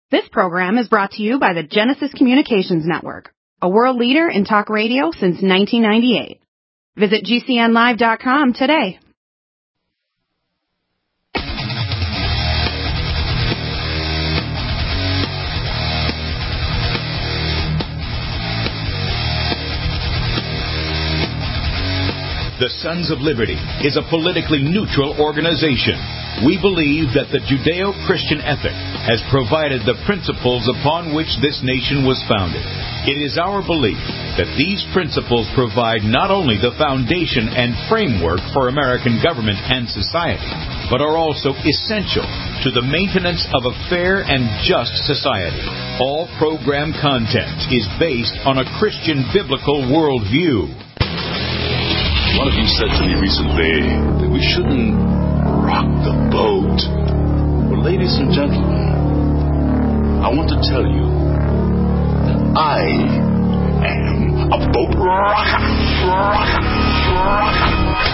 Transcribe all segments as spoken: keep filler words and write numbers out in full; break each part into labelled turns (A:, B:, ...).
A: This program is brought to you by the Genesis Communications Network, a world leader in talk radio since nineteen ninety-eight. Visit G C N live dot com today.
B: The Sons of Liberty is a politically neutral organization. We believe that the Judeo-Christian ethic has provided the principles upon which this nation was founded. It is our belief that these principles provide not only the foundation and framework for American government and society, but are also essential to the maintenance of a fair and just society. All program content is based on a Christian biblical worldview.
C: One of you said to me recently that we shouldn't rock the boat. Well, ladies and gentlemen, I want to tell you that I am a boat rocker. Rocker. Rocker.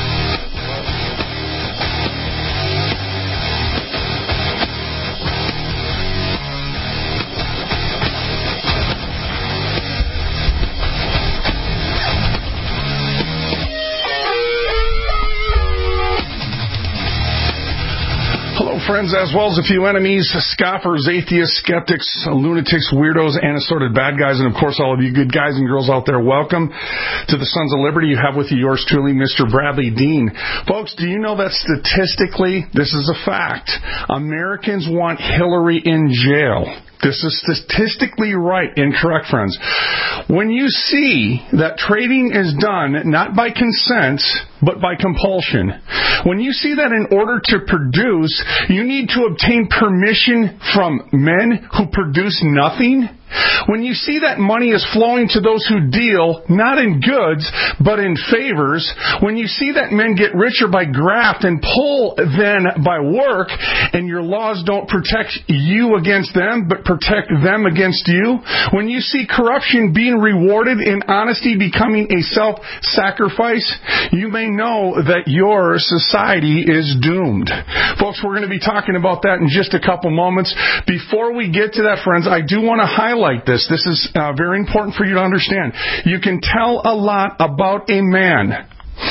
D: Friends, as well as a few enemies, scoffers, atheists, skeptics, lunatics, weirdos, and assorted bad guys, and of course all of you good guys and girls out there, welcome to the Sons of Liberty. You have with you yours truly, Mister Bradley Dean. Folks, do you know that statistically, this is a fact, Americans want Hillary in jail? This is statistically right and correct, friends. When you see that trading is done not by consent, but by compulsion, when you see that in order to produce, you need to obtain permission from men who produce nothing, when you see that money is flowing to those who deal, not in goods, but in favors, when you see that men get richer by graft and pull then by work, and your laws don't protect you against them, but protect them against you, when you see corruption being rewarded and honesty becoming a self-sacrifice, you may know that your society is doomed. Folks, we're going to be talking about that in just a couple moments. Before we get to that, friends, I do want to highlight this. This is uh, very important for you to understand. You can tell a lot about a man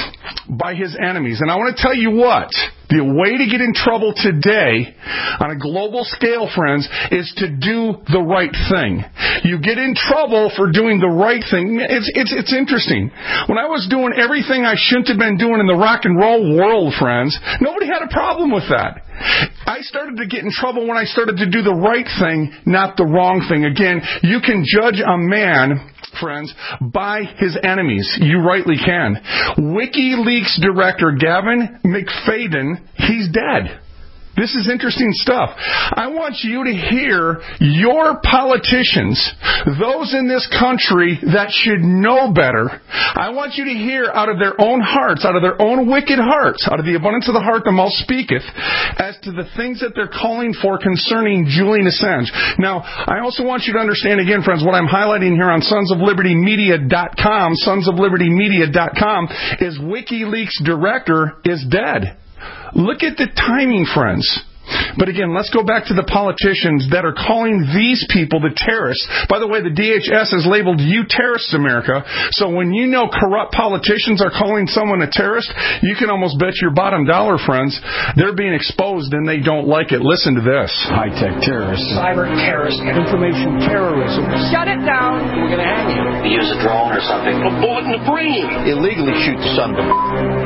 D: by his enemies. And I want to tell you what, the way to get in trouble today on a global scale, friends, is to do the right thing. You get in trouble for doing the right thing. It's, it's, it's interesting. When I was doing everything I shouldn't have been doing in the rock and roll world, friends, nobody had a problem with that. I started to get in trouble when I started to do the right thing, not the wrong thing. Again, you can judge a man, friends, by his enemies. You rightly can. WikiLeaks director Gavin McFadden, he's dead. This is interesting stuff. I want you to hear your politicians, those in this country that should know better. I want you to hear out of their own hearts, out of their own wicked hearts, out of the abundance of the heart the mouth speaketh, as to the things that they're calling for concerning Julian Assange. Now, I also want you to understand again, friends, what I'm highlighting here on sons of liberty media dot com, sons of liberty media dot com, is WikiLeaks director is dead. Look at the timing, friends. But again, let's go back to the politicians that are calling these people the terrorists. By the way, the D H S has labeled you terrorists, America. So when you know corrupt politicians are calling someone a terrorist, you can almost bet your bottom dollar, friends, they're being exposed and they don't like it. Listen to this.
E: High-tech terrorists.
F: Cyber terrorists. Information terrorism.
G: Shut it down.
F: We're going to hang you.
H: We use a drone or something.
F: A bullet in the brain.
E: Illegally shoot the son of a...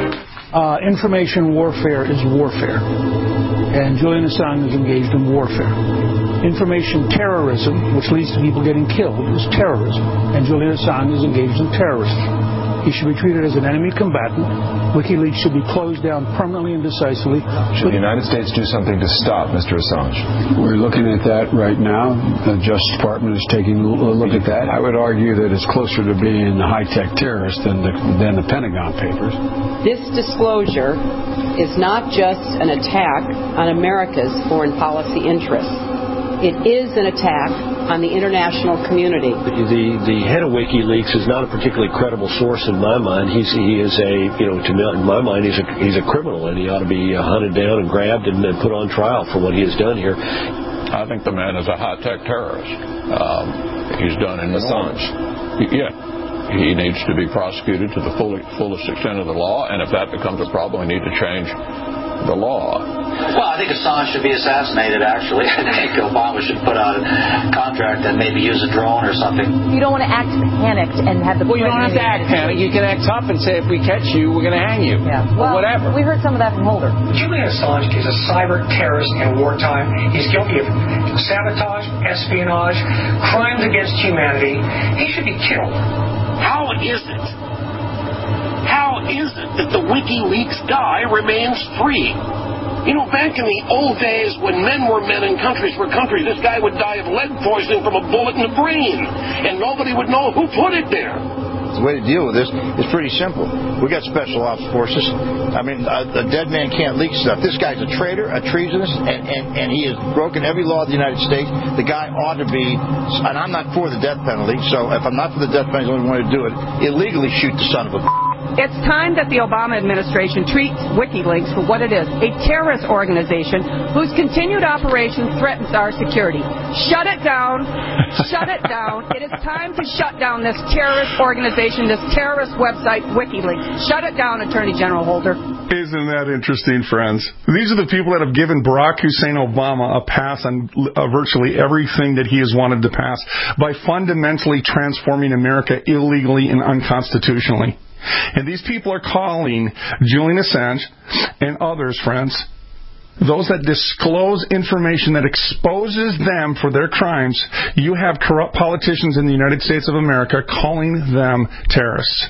I: Uh, information warfare is warfare, and Julian Assange is engaged in warfare. Information terrorism, which leads to people getting killed, is terrorism, and Julian Assange is engaged in terrorism. He should be treated as an enemy combatant. WikiLeaks should be closed down permanently and decisively.
J: Should the United States do something to stop Mister Assange?
K: We're looking at that right now. The Justice Department is taking a look at that. I would argue that it's closer to being a high-tech terrorist than the, than the Pentagon Papers.
G: This disclosure is not just an attack on America's foreign policy interests. It is an attack on the international community.
L: The, the the head of WikiLeaks is not a particularly credible source in my mind. He's he is a you know to me, in my mind he's a he's a criminal, and he ought to be hunted down and grabbed and, and put on trial for what he has done here.
H: I think the man is a high-tech terrorist. Um, he's done in
J: Assange.
H: Yeah. He needs to be prosecuted to the full, fullest extent of the law, and if that becomes a problem, we need to change the law.
E: Well, I think Assange should be assassinated, actually. I think Obama should put out a contract and maybe use a drone or something.
M: You don't want to act panicked and have the...
F: Well, you don't have to act panicked. You can act tough and say, if we catch you, we're going to hang you.
M: Yeah.
F: Or
M: well,
F: whatever.
M: We heard some of that from Holder.
N: Julian Assange is a cyber terrorist in wartime. He's guilty of sabotage, espionage, crimes against humanity. He should be killed.
F: How is it? How is it that the WikiLeaks guy remains free? You know, back in the old days when men were men and countries were countries, this guy would die of lead poisoning from a bullet in the brain, and nobody would know who put it there.
E: The way to deal with this is pretty simple. We got special ops forces. I mean, a, a dead man can't leak stuff. This guy's a traitor, a treasonous, and, and, and he has broken every law of the United States. The guy ought to be, and I'm not for the death penalty, so if I'm not for the death penalty, I only want to do it, illegally shoot the son of a...
O: It's time that the Obama administration treats WikiLeaks for what it is, a terrorist organization whose continued operation threatens our security. Shut it down. Shut it down. It is time to shut down this terrorist organization, this terrorist website, WikiLeaks. Shut it down, Attorney General Holder.
D: Isn't that interesting, friends? These are the people that have given Barack Hussein Obama a pass on uh, virtually everything that he has wanted to pass by fundamentally transforming America illegally and unconstitutionally. And these people are calling Julian Assange and others, friends, those that disclose information that exposes them for their crimes. You have corrupt politicians in the United States of America calling them terrorists.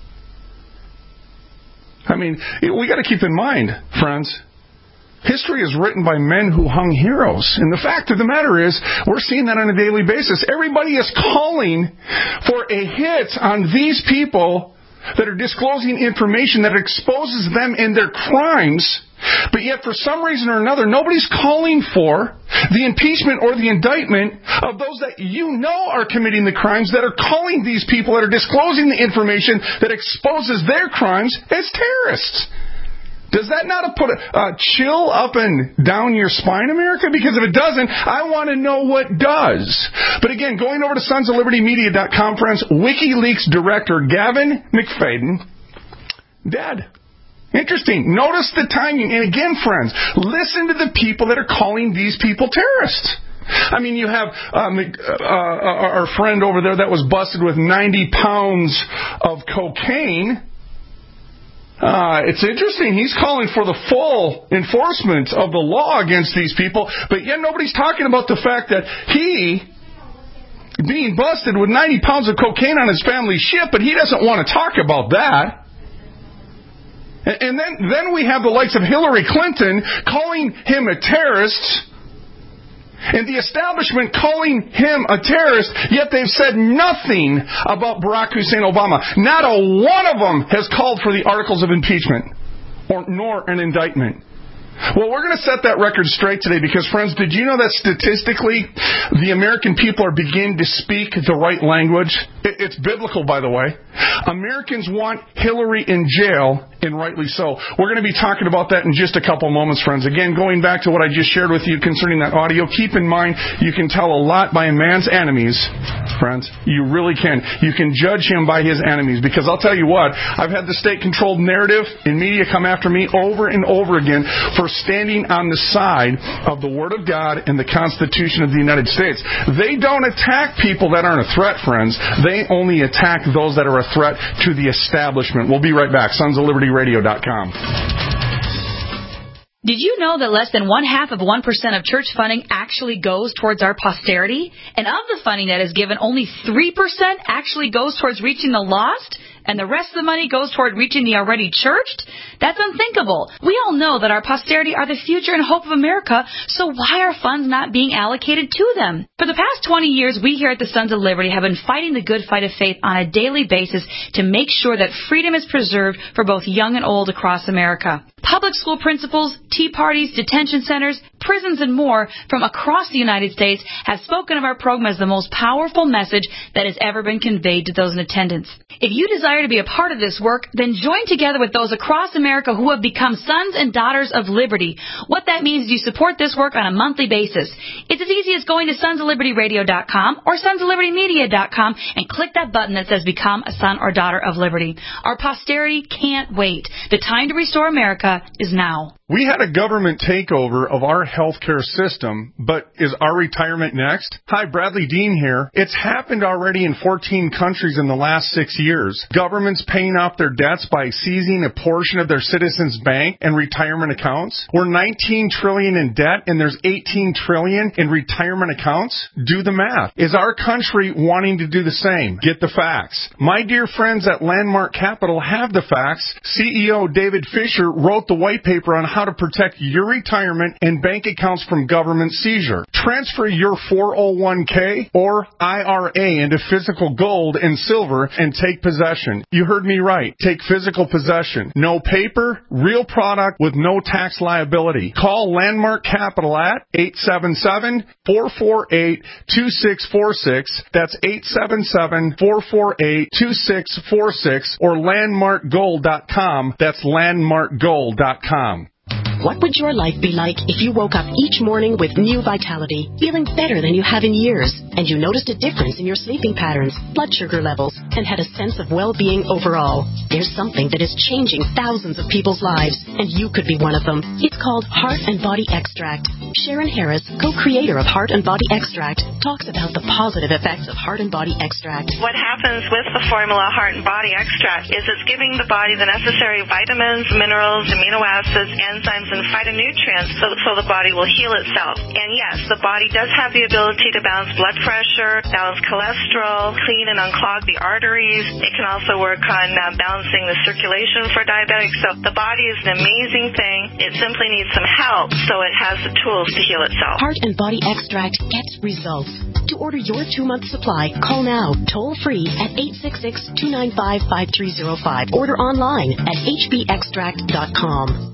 D: I mean, we got to keep in mind, friends, history is written by men who hung heroes. And the fact of the matter is, we're seeing that on a daily basis. Everybody is calling for a hit on these people that are disclosing information that exposes them in their crimes, but yet for some reason or another, nobody's calling for the impeachment or the indictment of those that you know are committing the crimes, that are calling these people that are disclosing the information that exposes their crimes as terrorists. Does that not put a, a chill up and down your spine, America? Because if it doesn't, I want to know what does. But again, going over to sons of liberty media dot com, friends, WikiLeaks director Gavin McFadden, dead. Interesting. Notice the timing. And again, friends, listen to the people that are calling these people terrorists. I mean, you have um, uh, our friend over there that was busted with ninety pounds of cocaine. Uh, it's interesting. He's calling for the full enforcement of the law against these people, but yet nobody's talking about the fact that he, being busted with ninety pounds of cocaine on his family ship, but he doesn't want to talk about that. And then, then we have the likes of Hillary Clinton calling him a terrorist, and the establishment calling him a terrorist, yet they've said nothing about Barack Hussein Obama. Not a one of them has called for the articles of impeachment, or nor an indictment. Well, we're going to set that record straight today because, friends, did you know that statistically the American people are beginning to speak the right language? It's biblical, by the way. Americans want Hillary in jail, and rightly so. We're going to be talking about that in just a couple moments, friends. Again, going back to what I just shared with you concerning that audio, keep in mind you can tell a lot by a man's enemies, friends. You really can. You can judge him by his enemies because I'll tell you what, I've had the state-controlled narrative and media come after me over and over again for standing on the side of the Word of God and the Constitution of the United States. They don't attack people that aren't a threat, friends. They only attack those that are a threat to the establishment. We'll be right back. sons of liberty radio dot com.
P: Did you know that less than one half of one percent of church funding actually goes towards our posterity? And of the funding that is given, only three percent actually goes towards reaching the lost? And the rest of the money goes toward reaching the already churched? That's unthinkable. We all know that our posterity are the future and hope of America, so why are funds not being allocated to them? For the past twenty years, we here at the Sons of Liberty have been fighting the good fight of faith on a daily basis to make sure that freedom is preserved for both young and old across America. Public school principals, tea parties, detention centers, prisons, and more from across the United States have spoken of our program as the most powerful message that has ever been conveyed to those in attendance. If you desire desire to be a part of this work, then join together with those across America who have become sons and daughters of liberty. What that means is you support this work on a monthly basis. It's as easy as going to sons of liberty radio dot com or sons of liberty media dot com and click that button that says Become a Son or Daughter of Liberty. Our posterity can't wait. The time to restore America is now.
D: We had a government takeover of our healthcare system, but is our retirement next? Hi, Bradley Dean here. It's happened already in fourteen countries in the last six years. Governments paying off their debts by seizing a portion of their citizens' bank and retirement accounts. We're nineteen trillion dollars in debt and there's eighteen trillion dollars in retirement accounts. Do the math. Is our country wanting to do the same? Get the facts. My dear friends at Landmark Capital have the facts. C E O David Fisher wrote the white paper on how to protect your retirement and bank accounts from government seizure. Transfer your four oh one k or I R A into physical gold and silver and take possession. You heard me right. Take physical possession. No paper, real product with no tax liability. Call Landmark Capital at eight seven seven, four four eight, two six four six. That's eight seven seven, four four eight, two six four six or landmark gold dot com. That's landmark gold dot com.
Q: What would your life be like if you woke up each morning with new vitality, feeling better than you have in years, and you noticed a difference in your sleeping patterns, blood sugar levels, and had a sense of well-being overall? There's something that is changing thousands of people's lives, and you could be one of them. It's called Heart and Body Extract. Sharon Harris, co-creator of Heart and Body Extract, talks about the positive effects of Heart and Body Extract.
R: What happens with the formula Heart and Body Extract is it's giving the body the necessary vitamins, minerals, amino acids, enzymes, and phytonutrients so, so the body will heal itself. And yes, the body does have the ability to balance blood pressure, balance cholesterol, clean and unclog the arteries. It can also work on uh, balancing the circulation for diabetics. So the body is an amazing thing. It simply needs some help so it has the tools to heal itself.
Q: Heart and Body Extract gets results. To order your two-month supply, call now, toll-free at eight six six, two nine five, five three zero five. Order online at h b extract dot com.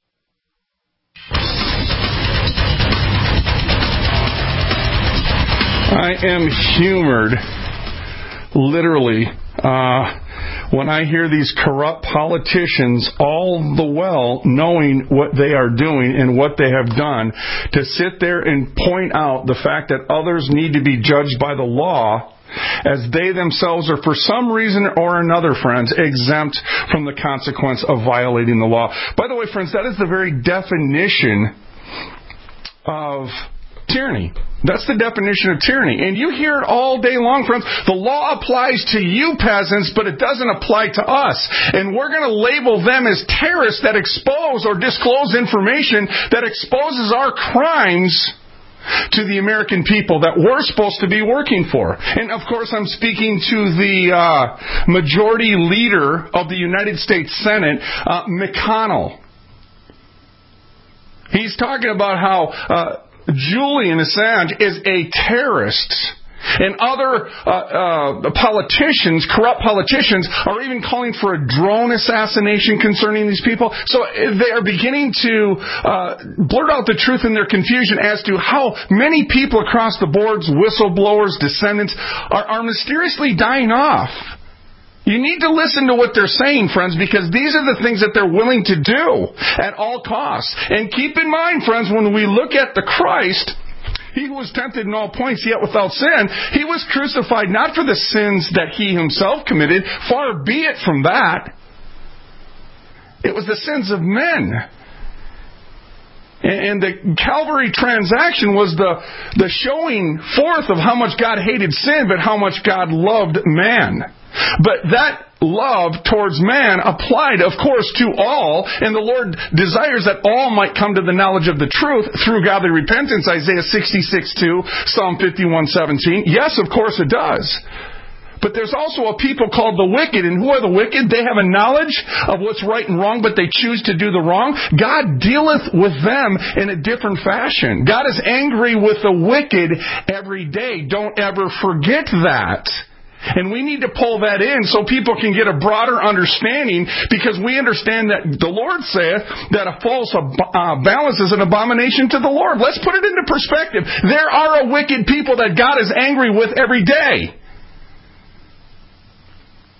D: I am humored, literally, uh, when I hear these corrupt politicians, all the while knowing what they are doing and what they have done, to sit there and point out the fact that others need to be judged by the law, as they themselves are, for some reason or another, friends, exempt from the consequence of violating the law. By the way, friends, that is the very definition of tyranny. That's the definition of tyranny. And you hear it all day long, friends. The law applies to you peasants, but it doesn't apply to us. And we're going to label them as terrorists that expose or disclose information that exposes our crimes to the American people that we're supposed to be working for. And, of course, I'm speaking to the uh, majority leader of the United States Senate, uh, McConnell. He's talking about how Uh, Julian Assange is a terrorist. And other uh, uh, politicians, corrupt politicians, are even calling for a drone assassination concerning these people. So they are beginning to uh, blurt out the truth in their confusion as to how many people across the boards, whistleblowers, descendants, are, are mysteriously dying off. You need to listen to what they're saying, friends, because these are the things that they're willing to do at all costs. And keep in mind, friends, when we look at the Christ, he who was tempted in all points, yet without sin, he was crucified not for the sins that he himself committed, far be it from that. It was the sins of men. And the Calvary transaction was the, the showing forth of how much God hated sin, but how much God loved man. But that love towards man applied, of course, to all, and the Lord desires that all might come to the knowledge of the truth through godly repentance, Isaiah sixty-six two, Psalm fifty-one seventeen. Yes, of course it does. But there's also a people called the wicked. And who are the wicked? They have a knowledge of what's right and wrong, but they choose to do the wrong. God dealeth with them in a different fashion. God is angry with the wicked every day. Don't ever forget that. And we need to pull that in so people can get a broader understanding, because we understand that the Lord saith that a false uh, balance is an abomination to the Lord. Let's put it into perspective. There are a wicked people that God is angry with every day.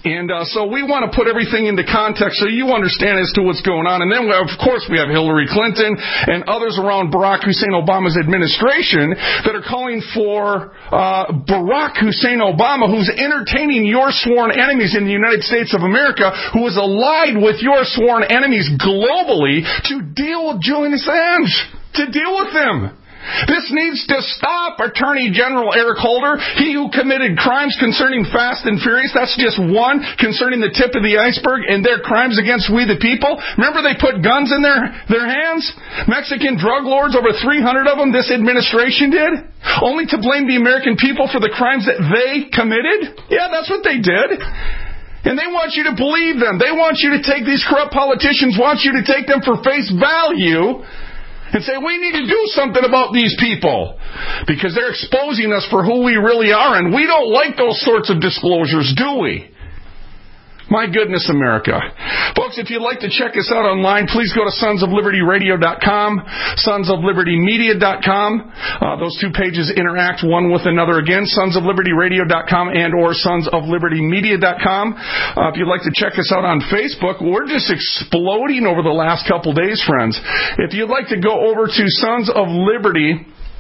D: And uh, so we want to put everything into context so you understand as to what's going on. And then, of course, we have Hillary Clinton and others around Barack Hussein Obama's administration that are calling for uh, Barack Hussein Obama, who's entertaining your sworn enemies in the United States of America, who is allied with your sworn enemies globally, to deal with Julian Assange, to deal with them. This needs to stop. Attorney General Eric Holder, he who committed crimes concerning Fast and Furious, that's just one concerning the tip of the iceberg, and their crimes against we the people. Remember they put guns in their, their hands? Mexican drug lords, over three hundred of them, this administration did? Only to blame the American people for the crimes that they committed? Yeah, that's what they did. And they want you to believe them. They want you to take these corrupt politicians, want you to take them for face value, and say, we need to do something about these people because they're exposing us for who we really are, and we don't like those sorts of disclosures, do we? My goodness, America. Folks, if you'd like to check us out online, please go to sons of liberty radio dot com, sons of liberty media dot com. Uh, those two pages interact one with another. Again, sons of liberty radio dot com and or sons of liberty media dot com. Uh, if you'd like to check us out on Facebook, we're just exploding over the last couple days, friends. If you'd like to go over to sons of liberty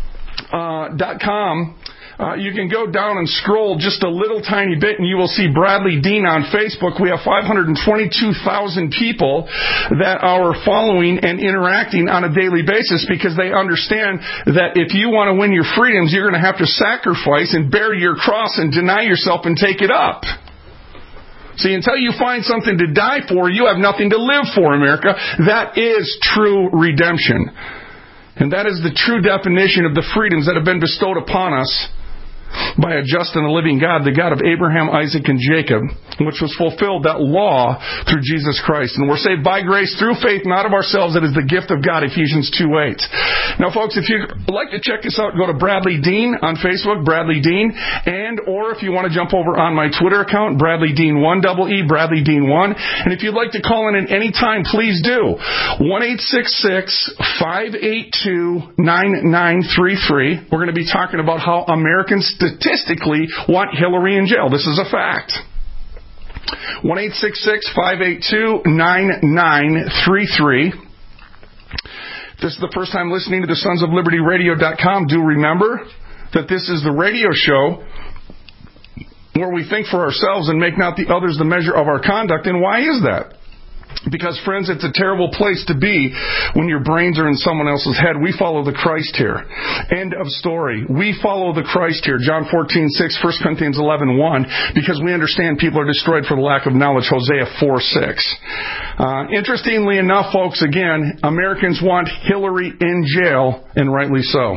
D: dot com, Uh, you can go down and scroll just a little tiny bit and you will see Bradley Dean on Facebook. We have five hundred twenty-two thousand people that are following and interacting on a daily basis because they understand that if you want to win your freedoms, you're going to have to sacrifice and bear your cross and deny yourself and take it up. See, until you find something to die for, you have nothing to live for, America. That is true redemption. And that is the true definition of the freedoms that have been bestowed upon us by a just and a living God, the God of Abraham, Isaac, and Jacob, which was fulfilled, that law, through Jesus Christ. And we're saved by grace through faith, not of ourselves. It is the gift of God, Ephesians two eight. Now, folks, if you'd like to check this out, go to Bradley Dean on Facebook, Bradley Dean, and or if you want to jump over on my Twitter account, Bradley Dean one, double E, Bradley Dean one. And if you'd like to call in at any time, please do. one eight six six, five eight two, nine nine three three. We're going to be talking about how Americans statistically want Hillary in jail. This is a fact. one eight six six, five eight two, nine nine three three. If this is the first time listening to the sons of liberty radio dot com, do remember that this is the radio show where we think for ourselves and make not the others the measure of our conduct. And why is that? Because, friends, it's a terrible place to be when your brains are in someone else's head. We follow the Christ here. End of story. We follow the Christ here. John fourteen six, First Corinthians eleven one, because we understand people are destroyed for the lack of knowledge. Hosea four six. Uh, interestingly enough, folks, again, Americans want Hillary in jail, and rightly so.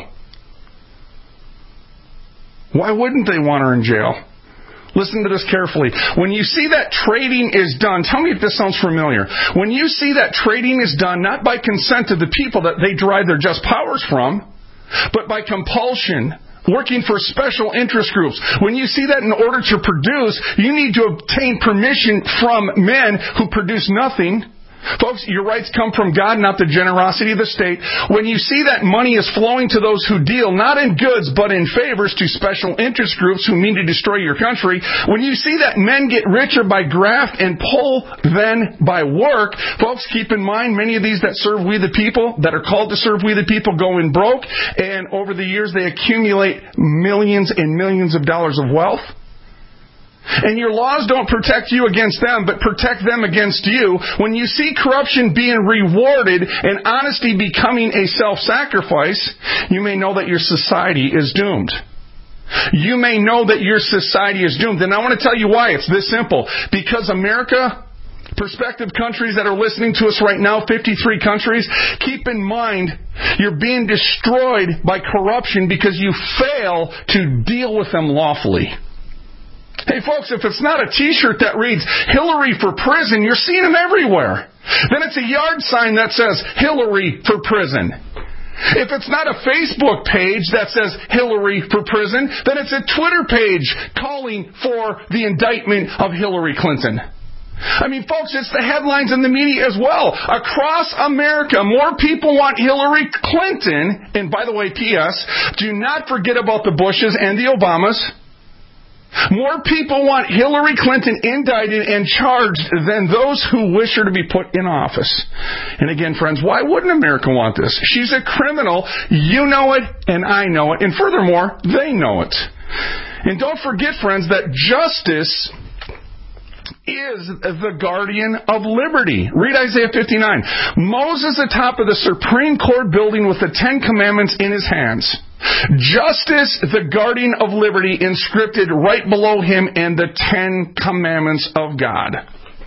D: Why wouldn't they want her in jail? Listen to this carefully. When you see that trading is done, tell me if this sounds familiar. When you see that trading is done not by consent of the people that they derive their just powers from, but by compulsion, working for special interest groups. When you see that in order to produce, you need to obtain permission from men who produce nothing. Folks, your rights come from God, not the generosity of the state. When you see that money is flowing to those who deal, not in goods, but in favors to special interest groups who mean to destroy your country, when you see that men get richer by graft and pull then by work, folks, keep in mind, many of these that serve we the people, that are called to serve we the people, go in broke, and over the years they accumulate millions and millions of dollars of wealth. And your laws don't protect you against them, but protect them against you. When you see corruption being rewarded and honesty becoming a self-sacrifice, you may know that your society is doomed. You may know that your society is doomed. And I want to tell you why. It's this simple. Because America, prospective countries that are listening to us right now, fifty-three countries, keep in mind you're being destroyed by corruption because you fail to deal with them lawfully. Hey, folks, if it's not a T-shirt that reads, Hillary for prison, you're seeing them everywhere. Then it's a yard sign that says, Hillary for prison. If it's not a Facebook page that says, Hillary for prison, then it's a Twitter page calling for the indictment of Hillary Clinton. I mean, folks, it's the headlines in the media as well. Across America, more people want Hillary Clinton. And by the way, P S, do not forget about the Bushes and the Obamas. More people want Hillary Clinton indicted and charged than those who wish her to be put in office. And again, friends, why wouldn't America want this? She's a criminal. You know it, and I know it. And furthermore, they know it. And don't forget, friends, that justice is the guardian of liberty. Read Isaiah fifty-nine. Moses atop of the Supreme Court building with the Ten Commandments in his hands. Justice, the guardian of liberty, inscripted right below him, and the Ten Commandments of God.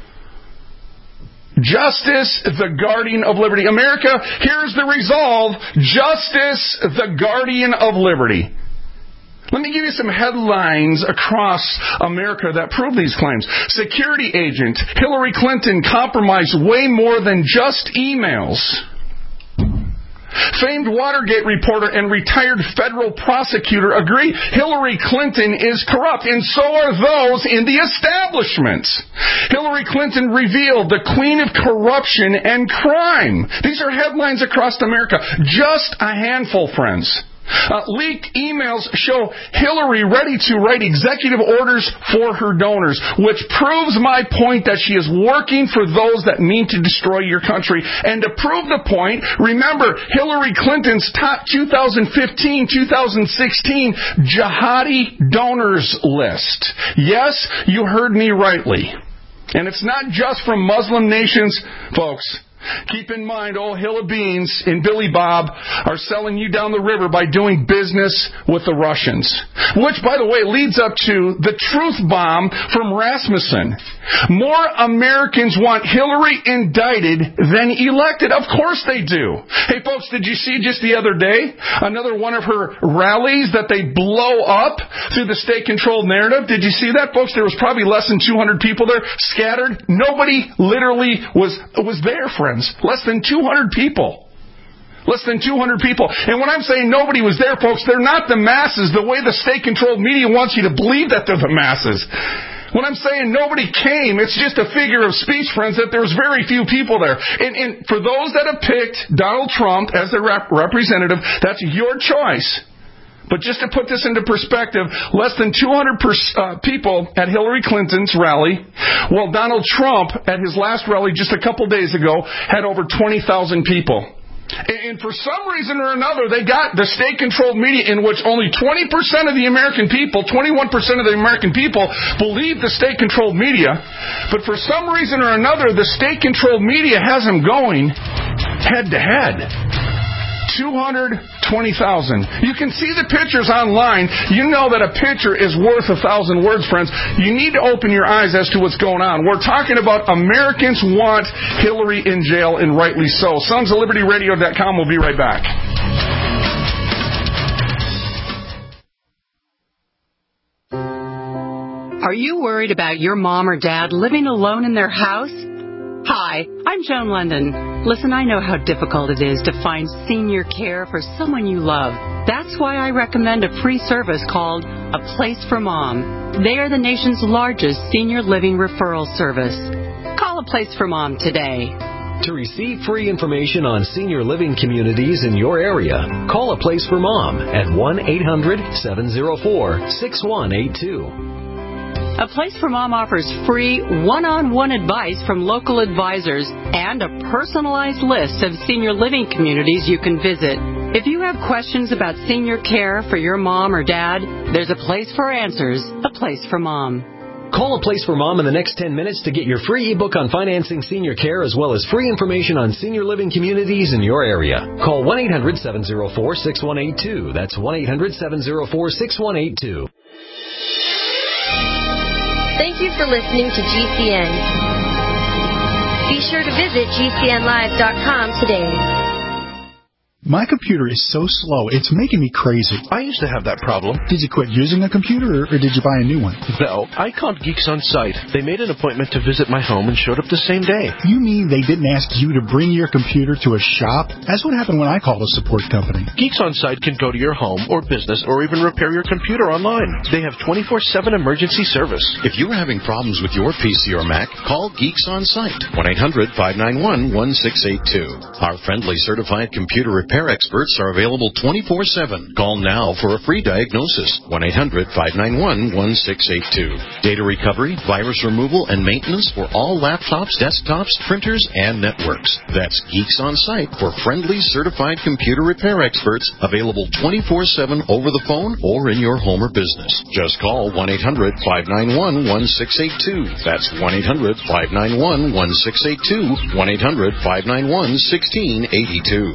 D: Justice, the guardian of liberty. America, here's the resolve. Justice, the guardian of liberty. Let me give you some headlines across America that prove these claims. Security agent Hillary Clinton compromised way more than just emails. Famed Watergate reporter and retired federal prosecutor agree Hillary Clinton is corrupt, and so are those in the establishment. Hillary Clinton revealed the queen of corruption and crime. These are headlines across America. Just a handful, friends. Uh, leaked emails show Hillary ready to write executive orders for her donors, which proves my point that she is working for those that mean to destroy your country. And to prove the point, remember Hillary Clinton's top two thousand fifteen to two thousand sixteen jihadi donors list. Yes, you heard me rightly. And it's not just from Muslim nations, folks. Keep in mind, old Hill of Beans and Billy Bob are selling you down the river by doing business with the Russians. Which, by the way, leads up to the truth bomb from Rasmussen. More Americans want Hillary indicted than elected. Of course they do. Hey, folks, did you see just the other day another one of her rallies that they blow up through the state-controlled narrative? Did you see that, folks? There was probably less than two hundred people there scattered. Nobody literally was was there, friends. Less than two hundred people. Less than two hundred people. And when I'm saying nobody was there, folks, they're not the masses the way the state-controlled media wants you to believe that they're the masses. When I'm saying nobody came, it's just a figure of speech, friends, that there's very few people there. And, and for those that have picked Donald Trump as their rep- representative, that's your choice. But just to put this into perspective, less than two hundred pers- uh, people at Hillary Clinton's rally, while Donald Trump, at his last rally just a couple days ago, had over twenty thousand people. And for some reason or another, they got the state-controlled media in which only twenty percent of the American people, twenty-one percent of the American people believe the state-controlled media. But for some reason or another, the state-controlled media has them going head-to-head. two hundred twenty thousand. You can see the pictures online. You know that a picture is worth a thousand words, friends. You need to open your eyes as to what's going on. We're talking about Americans want Hillary in jail, and rightly so. Sons of Liberty Radio dot com. We'll be right back.
A: Are you worried about your mom or dad living alone in their house? Hi, I'm Joan London. Listen, I know how difficult it is to find senior care for someone you love. That's why I recommend a free service called A Place for Mom. They are the nation's largest senior living referral service. Call A Place for Mom today.
S: To receive free information on senior living communities in your area, call A Place for Mom at one eight hundred seven oh four six one eight two.
A: A Place for Mom offers free one-on-one advice from local advisors and a personalized list of senior living communities you can visit. If you have questions about senior care for your mom or dad, there's a place for answers. A Place for Mom.
S: Call A Place for Mom in the next ten minutes to get your free ebook on financing senior care as well as free information on senior living communities in your area. Call one eight hundred seven oh four six one eight two. That's one eight hundred seven oh four six one eight two.
T: Thank you for listening to G C N. Be sure to visit G C N live dot com today.
U: My computer is so slow, it's making me crazy.
V: I used to have that problem.
U: Did you quit using a computer, or did you buy a new one?
V: No, I called Geeks On Site. They made an appointment to visit my home and showed up the same day.
U: You mean they didn't ask you to bring your computer to a shop? That's what happened when I called a support company.
V: Geeks On Site can go to your home or business or even repair your computer online. They have twenty-four seven emergency service.
W: If you're having problems with your P C or Mac, call Geeks On Site. one eight hundred five nine one one six eight two. Our friendly certified computer repair repair experts are available twenty-four seven. Call now for a free diagnosis. one eight hundred five nine one one six eight two. Data recovery, virus removal, and maintenance for all laptops, desktops, printers, and networks. That's Geeks On Site for friendly, certified computer repair experts available twenty-four seven over the phone or in your home or business. Just call one eight hundred five nine one one six eight two. That's one eight hundred five nine one one six eight two. one eight hundred five nine one one six eight two.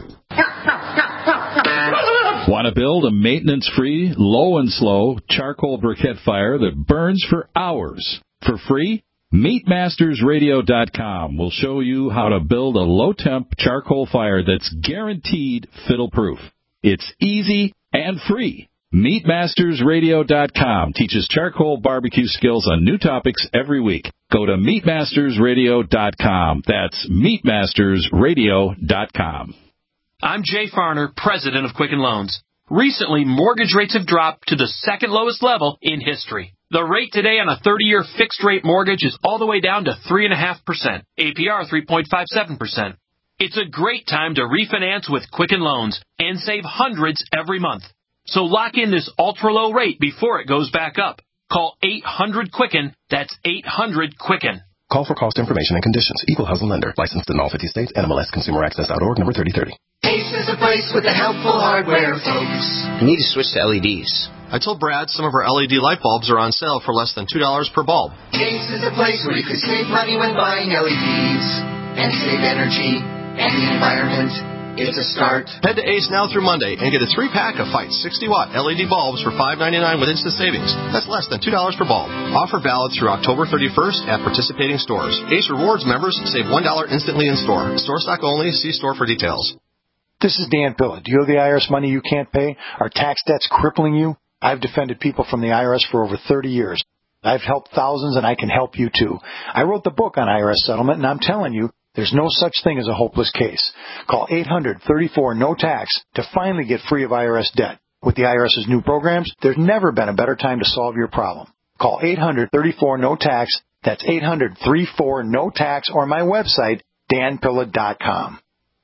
B: Want to build a maintenance-free, low and slow charcoal briquette fire that burns for hours for free? meat masters radio dot com will show you how to build a low-temp charcoal fire that's guaranteed fiddle-proof. It's easy and free. meat masters radio dot com teaches charcoal barbecue skills on new topics every week. Go to meat masters radio dot com. That's meat masters radio dot com.
C: I'm Jay Farner, president of Quicken Loans. Recently, mortgage rates have dropped to the second lowest level in history. The rate today on a thirty-year fixed-rate mortgage is all the way down to three point five percent, A P R three point five seven percent. It's a great time to refinance with Quicken Loans and save hundreds every month. So lock in this ultra-low rate before it goes back up. Call eight hundred Quicken. That's eight hundred Quicken.
I: Call for cost information and conditions. Equal housing lender. Licensed in all fifty states. N M L S Consumer Access dot org. Number thirty thirty.
X: Ace is a place with the helpful hardware, folks.
Y: You need to switch to L E Ds. I told Brad some of our L E D light bulbs are on sale for less than two dollars per bulb.
X: Ace is a place where you can save money when buying L E Ds. And save energy and the environment. It's a start.
Y: Head to Ace now through Monday and get a three-pack of Fight sixty watt L E D bulbs for five ninety-nine with instant savings. That's less than two dollars per bulb. Offer valid through October thirty-first at participating stores. Ace Rewards members save one dollar instantly in store. Store stock only. See store for details.
Z: This is Dan Pilla. Do you owe the I R S money you can't pay? Are tax debts crippling you? I've defended people from the I R S for over thirty years. I've helped thousands, and I can help you too. I wrote the book on I R S settlement, and I'm telling you, there's no such thing as a hopeless case. Call eight hundred thirty-four no tax to finally get free of I R S debt. With the IRS's new programs, there's never been a better time to solve your problem. Call eight hundred thirty-four no tax. That's eight hundred thirty-four no tax, or my website, dan pilla dot com.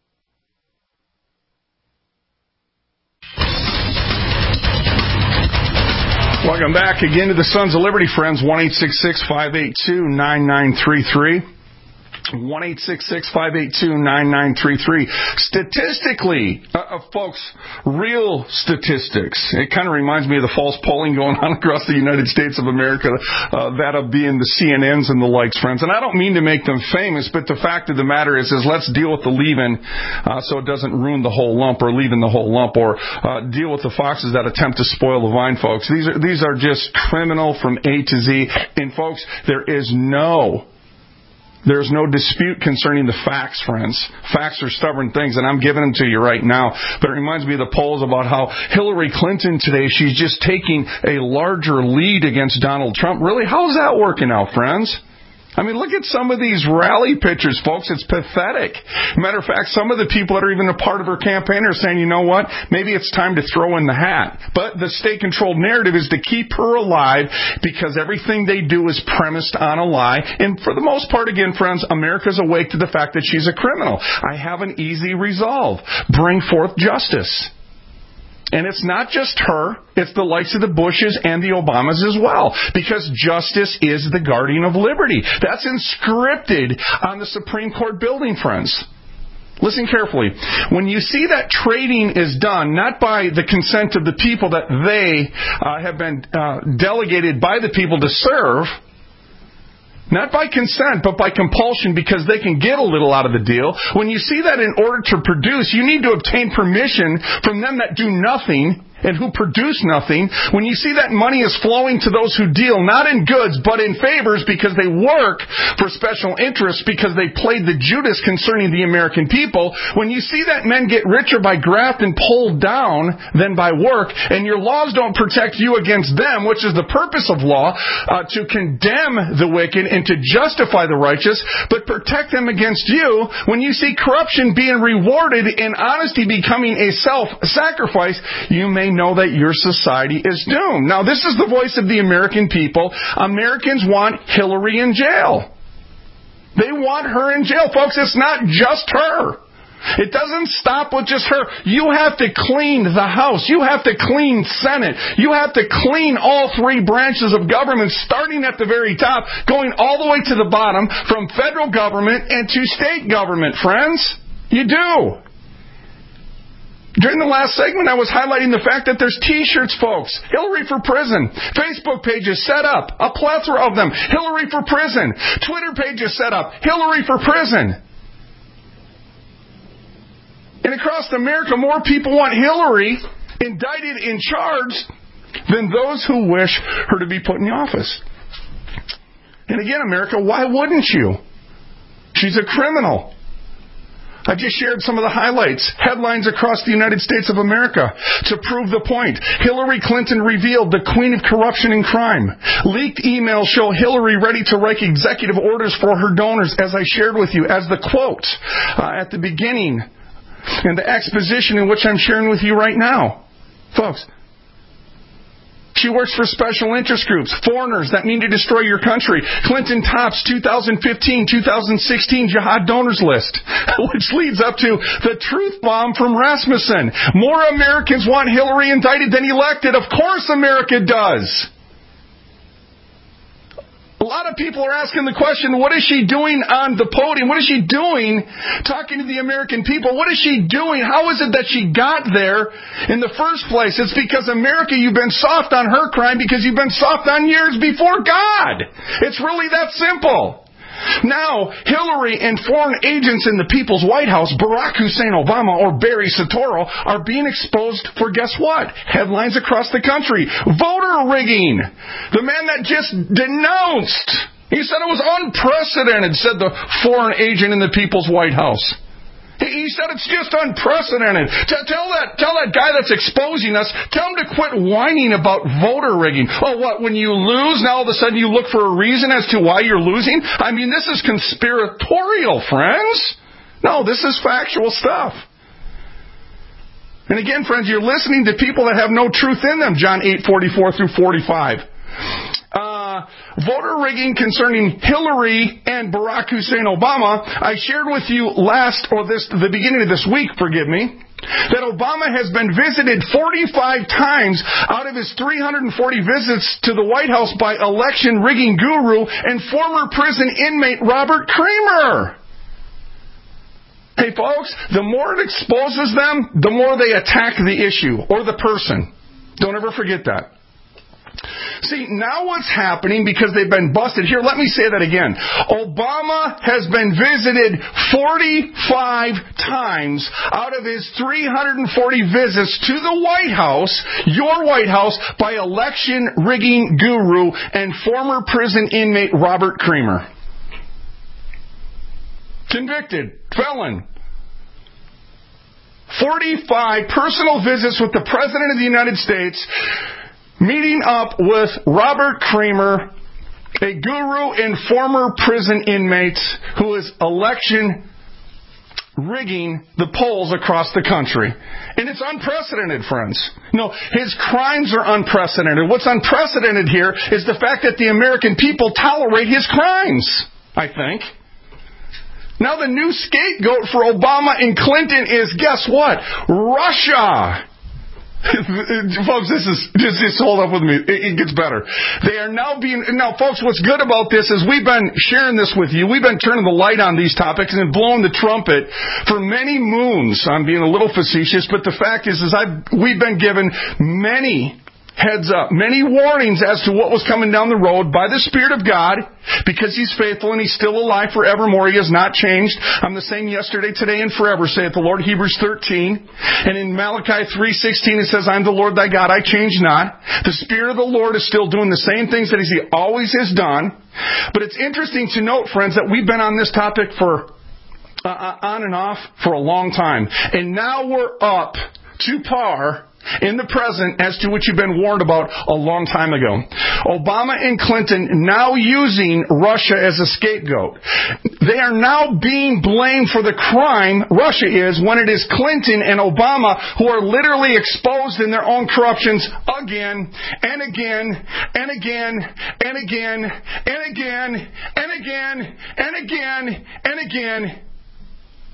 D: Welcome back again to the Sons of Liberty, friends. one eight six six five eight two nine nine three three. one eight six six five eight two nine nine three three. Statistically, uh, uh, folks, real statistics. It kind of reminds me of the false polling going on across the United States of America, uh, that of being the C N Ns and the likes, friends. And I don't mean to make them famous, but the fact of the matter is, is let's deal with the leaving uh, so it doesn't ruin the whole lump, or leaving the whole lump, or uh, deal with the foxes that attempt to spoil the vine, folks. These are, these are just criminal from A to Z. And, folks, there is no... There's no dispute concerning the facts, friends. Facts are stubborn things, and I'm giving them to you right now. But it reminds me of the polls about how Hillary Clinton today, she's just taking a larger lead against Donald Trump. Really, how's that working out, friends? I mean, look at some of these rally pictures, folks. It's pathetic. Matter of fact, some of the people that are even a part of her campaign are saying, you know what, maybe it's time to throw in the hat. But the state-controlled narrative is to keep her alive, because everything they do is premised on a lie. And for the most part, again, friends, America's awake to the fact that she's a criminal. I have an easy resolve. Bring forth justice. And it's not just her, it's the likes of the Bushes and the Obamas as well. Because justice is the guardian of liberty. That's inscripted on the Supreme Court building, friends. Listen carefully. When you see that trading is done, not by the consent of the people that they uh, have been uh, delegated by the people to serve, not by consent, but by compulsion, because they can get a little out of the deal. When you see that in order to produce, you need to obtain permission from them that do nothing and who produce nothing. When you see that money is flowing to those who deal, not in goods, but in favors, because they work for special interests, because they played the Judas concerning the American people. When you see that men get richer by graft and pulled down than by work, and your laws don't protect you against them, which is the purpose of law, uh, to condemn the wicked and to justify the righteous, but protect them against you. When you see corruption being rewarded and honesty becoming a self-sacrifice, you may know that your society is doomed. Now, this is the voice of the American people. Americans want Hillary in jail. They want her in jail. Folks, it's not just her. It doesn't stop with just her. You have to clean the House. You have to clean Senate. You have to clean all three branches of government, starting at the very top, going all the way to the bottom, from federal government and to state government, friends. You do. During the last segment, I was highlighting the fact that there's T-shirts, folks. Hillary for prison. Facebook pages set up. A plethora of them. Hillary for prison. Twitter pages set up. Hillary for prison. And across America, more people want Hillary indicted in charge than those who wish her to be put in the office. And again, America, why wouldn't you? She's a criminal. I just shared some of the highlights, headlines across the United States of America to prove the point. Hillary Clinton revealed the queen of corruption and crime. Leaked emails show Hillary ready to write executive orders for her donors, as I shared with you, as the quote uh, at the beginning and the exposition in which I'm sharing with you right now. Folks, she works for special interest groups, foreigners that mean to destroy your country. Clinton tops two thousand fifteen two thousand sixteen jihad donors list, which leads up to the truth bomb from Rasmussen. More Americans want Hillary indicted than elected. Of course America does. A lot of people are asking the question, what is she doing on the podium? What is she doing talking to the American people? What is she doing? How is it that she got there in the first place? It's because America, you've been soft on her crime because you've been soft on yours before God. It's really that simple. Now, Hillary and foreign agents in the People's White House, Barack Hussein Obama or Barry Soetoro, are being exposed for, guess what? Headlines across the country. Voter rigging. The man that just denounced. He said it was unprecedented, said the foreign agent in the People's White House. He said it's just unprecedented. Tell that, tell that guy that's exposing us, tell him to quit whining about voter rigging. Oh, what, when you lose, now all of a sudden you look for a reason as to why you're losing? I mean, this is conspiratorial, friends. No, this is factual stuff. And again, friends, you're listening to people that have no truth in them, John eight forty-four through forty-five. Uh, voter rigging concerning Hillary and Barack Hussein Obama. I shared with you last, or this, the beginning of this week, forgive me, that Obama has been visited forty-five times out of his three hundred forty visits to the White House by election rigging guru and former prison inmate Robert Kramer. Hey folks, the more it exposes them, the more they attack the issue or the person. Don't ever forget that. See, now what's happening, because they've been busted. Here, let me say that again. Obama has been visited forty-five times out of his three hundred forty visits to the White House, your White House, by election rigging guru and former prison inmate Robert Kramer. Convicted, felon. forty-five personal visits with the President of the United States, meeting up with Robert Kramer, a guru and former prison inmate who is election rigging the polls across the country. And it's unprecedented, friends. No, his crimes are unprecedented. What's unprecedented here is the fact that the American people tolerate his crimes, I think. Now the new scapegoat for Obama and Clinton is, guess what? Russia. Folks, this is just, just hold up with me. It, it gets better. They are now being now, folks. What's good about this is we've been sharing this with you. We've been turning the light on these topics and blowing the trumpet for many moons. I'm being a little facetious, but the fact is, is I've we've been given many heads up, many warnings as to what was coming down the road by the Spirit of God, because He's faithful and He's still alive forevermore. He has not changed. I'm the same yesterday, today, and forever, saith the Lord, Hebrews thirteen. And in Malachi three sixteen, it says, I'm the Lord thy God, I change not. The Spirit of the Lord is still doing the same things that He always has done. But it's interesting to note, friends, that we've been on this topic for uh, on and off for a long time. And now we're up to par in the present as to what you've been warned about a long time ago. Obama and Clinton now using Russia as a scapegoat. They are now being blamed for the crime Russia is, when it is Clinton and Obama who are literally exposed in their own corruptions again and again and again and again and again and again and again and again.